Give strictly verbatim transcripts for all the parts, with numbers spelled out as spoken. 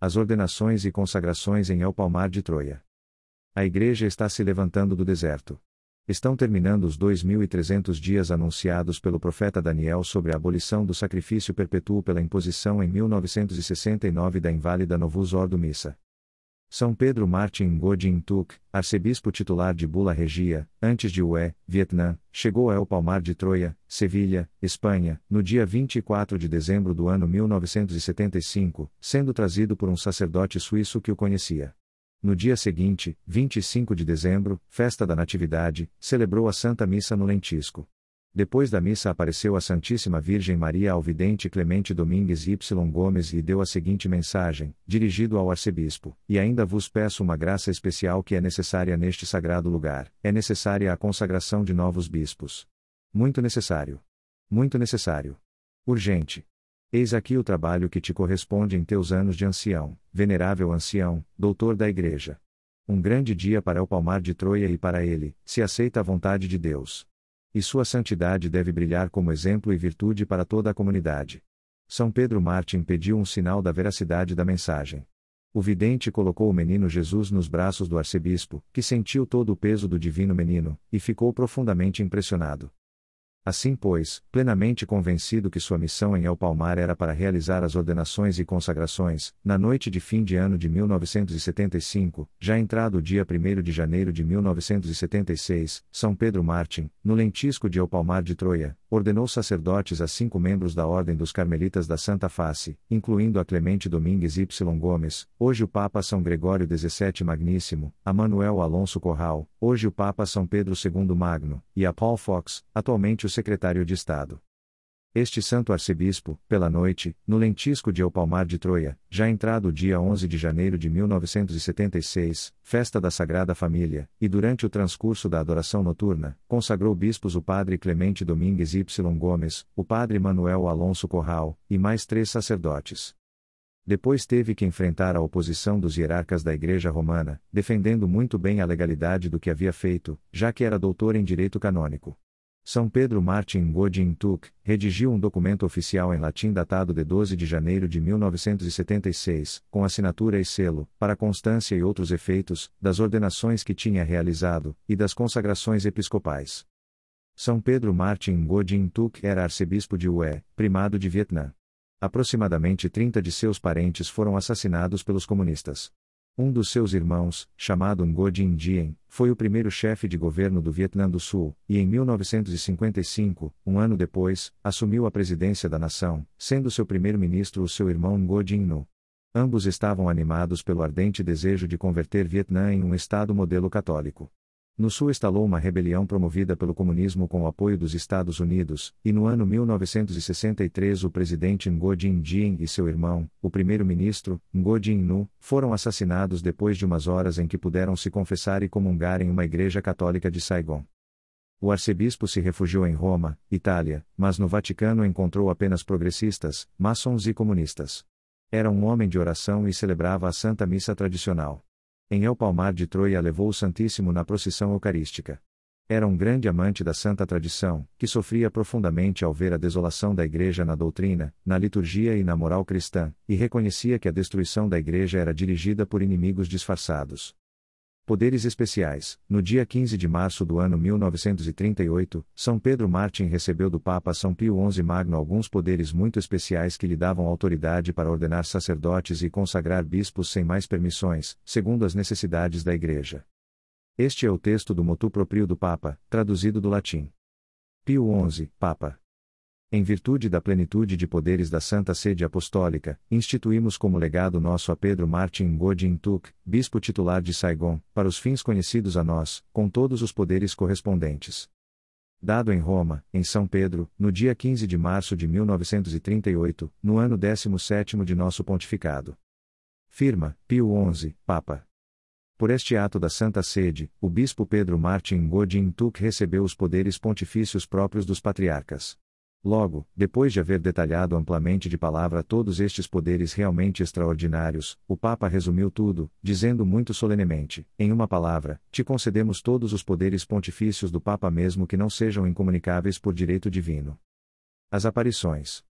As ordenações e consagrações em El Palmar de Troia. A Igreja está se levantando do deserto. Estão terminando os dois mil e trezentos dias anunciados pelo profeta Daniel sobre a abolição do sacrifício perpétuo pela imposição em mil novecentos e sessenta e nove da inválida Novus Ordo Missa. São Pedro Martin Ngo-Dinh Thuc, arcebispo titular de Bula Regia, antes de Hue, Vietnã, chegou a El Palmar de Troia, Sevilha, Espanha, no dia vinte e quatro de dezembro do ano mil novecentos e setenta e cinco, sendo trazido por um sacerdote suíço que o conhecia. No dia seguinte, vinte e cinco de dezembro, festa da Natividade, celebrou a Santa Missa no Lentisco. Depois da missa apareceu a Santíssima Virgem Maria ao vidente Clemente Domingues Y. Gomes e deu a seguinte mensagem, dirigido ao arcebispo: e ainda vos peço uma graça especial que é necessária neste sagrado lugar, é necessária a consagração de novos bispos. Muito necessário. Muito necessário. Urgente. Eis aqui o trabalho que te corresponde em teus anos de ancião, venerável ancião, doutor da Igreja. Um grande dia para El Palmar de Troia e para ele, se aceita a vontade de Deus. E sua santidade deve brilhar como exemplo e virtude para toda a comunidade. São Pedro Martin pediu um sinal da veracidade da mensagem. O vidente colocou o menino Jesus nos braços do arcebispo, que sentiu todo o peso do divino menino, e ficou profundamente impressionado. Assim pois, plenamente convencido que sua missão em El Palmar era para realizar as ordenações e consagrações, na noite de fim de ano de mil novecentos e setenta e cinco, já entrado o dia primeiro de janeiro de mil novecentos e setenta e seis, São Pedro Martin, no Lentisco de El Palmar de Troia, ordenou sacerdotes a cinco membros da Ordem dos Carmelitas da Santa Face, incluindo a Clemente Domingues Y. Gomes, hoje o Papa São Gregório dezessete Magníssimo, a Manuel Alonso Corral, hoje o Papa São Pedro segundo Magno, e a Paul Fox, atualmente o secretário de Estado. Este santo arcebispo, pela noite, no Lentisco de El Palmar de Troia, já entrado o dia onze de janeiro de mil novecentos e setenta e seis, festa da Sagrada Família, e durante o transcurso da adoração noturna, consagrou bispos o padre Clemente Domingues Y. Gomes, o padre Manuel Alonso Corral, e mais três sacerdotes. Depois teve que enfrentar a oposição dos hierarcas da Igreja Romana, defendendo muito bem a legalidade do que havia feito, já que era doutor em direito canônico. São Pedro Martin Ngo-Dinh Thuc redigiu um documento oficial em latim datado de doze de janeiro de mil novecentos e setenta e seis, com assinatura e selo, para constância e outros efeitos, das ordenações que tinha realizado, e das consagrações episcopais. São Pedro Martin Ngo-Dinh Thuc era arcebispo de Hue, primado de Vietnã. Aproximadamente trinta de seus parentes foram assassinados pelos comunistas. Um dos seus irmãos, chamado Ngo-Dinh Diem, foi o primeiro chefe de governo do Vietnã do Sul, e em mil novecentos e cinquenta e cinco, um ano depois, assumiu a presidência da nação, sendo seu primeiro-ministro o seu irmão Ngo-Dinh Nu. Ambos estavam animados pelo ardente desejo de converter Vietnã em um Estado modelo católico. No Sul estalou uma rebelião promovida pelo comunismo com o apoio dos Estados Unidos, e no ano mil novecentos e sessenta e três o presidente Ngo-Dinh Diem e seu irmão, o primeiro-ministro, Ngo-Dinh Nu, foram assassinados depois de umas horas em que puderam se confessar e comungar em uma igreja católica de Saigon. O arcebispo se refugiou em Roma, Itália, mas no Vaticano encontrou apenas progressistas, maçons e comunistas. Era um homem de oração e celebrava a Santa Missa tradicional. Em El Palmar de Troia levou o Santíssimo na procissão eucarística. Era um grande amante da santa tradição, que sofria profundamente ao ver a desolação da Igreja na doutrina, na liturgia e na moral cristã, e reconhecia que a destruição da Igreja era dirigida por inimigos disfarçados. Poderes especiais. No dia quinze de março do ano mil novecentos e trinta e oito, São Pedro Martin recebeu do Papa São Pio onze Magno alguns poderes muito especiais que lhe davam autoridade para ordenar sacerdotes e consagrar bispos sem mais permissões, segundo as necessidades da Igreja. Este é o texto do motu proprio do Papa, traduzido do latim. Pio onze, Papa. Em virtude da plenitude de poderes da Santa Sede Apostólica, instituímos como legado nosso a Pedro Martin Ngo-Dinh Thuc, bispo titular de Saigon, para os fins conhecidos a nós, com todos os poderes correspondentes. Dado em Roma, em São Pedro, no dia quinze de março de mil novecentos e trinta e oito, no ano décimo sétimo de nosso pontificado. Firma, Pio onze, Papa. Por este ato da Santa Sede, o bispo Pedro Martin Ngo-Dinh Thuc recebeu os poderes pontifícios próprios dos patriarcas. Logo, depois de haver detalhado amplamente de palavra todos estes poderes realmente extraordinários, o Papa resumiu tudo, dizendo muito solenemente: em uma palavra, te concedemos todos os poderes pontifícios do Papa mesmo que não sejam incomunicáveis por direito divino. As aparições.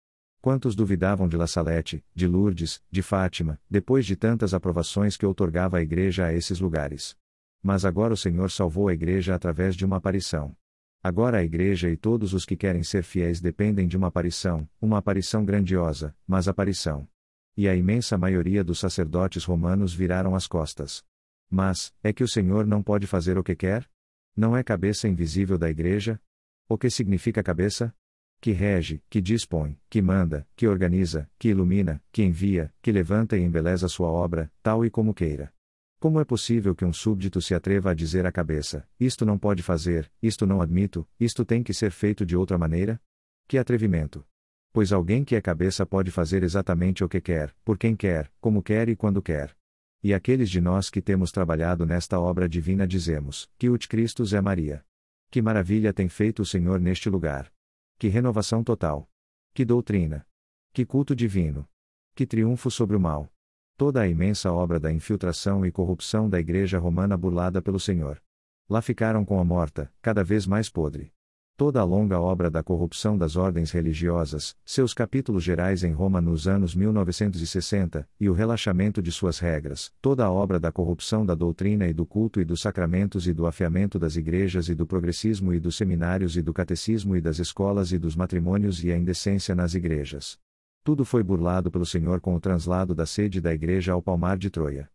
Quantos duvidavam de La Salette, de Lourdes, de Fátima, depois de tantas aprovações que outorgava a Igreja a esses lugares? Mas agora o Senhor salvou a Igreja através de uma aparição. Agora a Igreja e todos os que querem ser fiéis dependem de uma aparição, uma aparição grandiosa, mas aparição. E a imensa maioria dos sacerdotes romanos viraram as costas. Mas, é que o Senhor não pode fazer o que quer? Não é cabeça invisível da Igreja? O que significa cabeça? Que rege, que dispõe, que manda, que organiza, que ilumina, que envia, que levanta e embeleza sua obra, tal e como queira. Como é possível que um súbdito se atreva a dizer à cabeça: isto não pode fazer, isto não admito, isto tem que ser feito de outra maneira? Que atrevimento! Pois alguém que é cabeça pode fazer exatamente o que quer, por quem quer, como quer e quando quer. E aqueles de nós que temos trabalhado nesta obra divina dizemos: que ut Christus é Maria. Que maravilha tem feito o Senhor neste lugar! Que renovação total! Que doutrina! Que culto divino! Que triunfo sobre o mal! Toda a imensa obra da infiltração e corrupção da Igreja Romana burlada pelo Senhor. Lá ficaram com a morta, cada vez mais podre. Toda a longa obra da corrupção das ordens religiosas, seus capítulos gerais em Roma nos anos mil novecentos e sessenta, e o relaxamento de suas regras, toda a obra da corrupção da doutrina e do culto e dos sacramentos e do afiamento das igrejas e do progressismo e dos seminários e do catecismo e das escolas e dos matrimônios e a indecência nas igrejas. Tudo foi burlado pelo Senhor com o translado da sede da igreja ao palmar de Troia.